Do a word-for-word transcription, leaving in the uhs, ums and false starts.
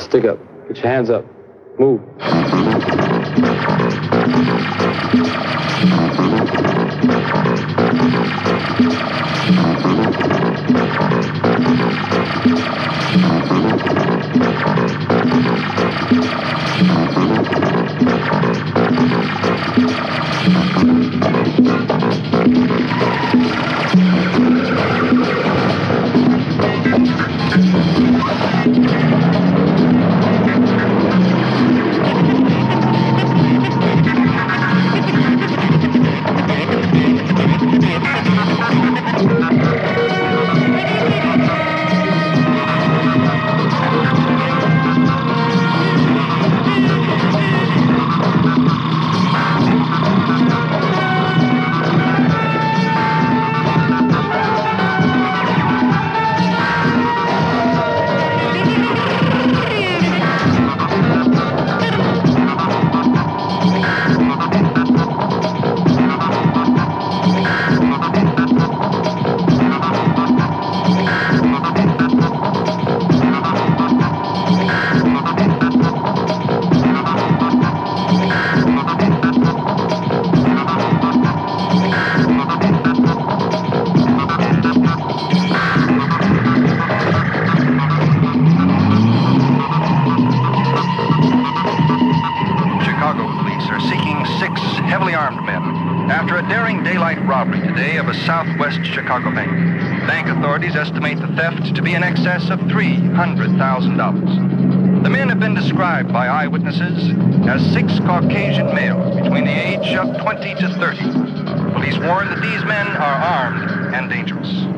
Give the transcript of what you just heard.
Stick up. Get your hands up. Move. Of a southwest Chicago bank. Bank authorities estimate the theft to be in excess of three hundred thousand dollars. The men have been described by eyewitnesses as six Caucasian males between the age of twenty to thirty. Police warn that these men are armed and dangerous.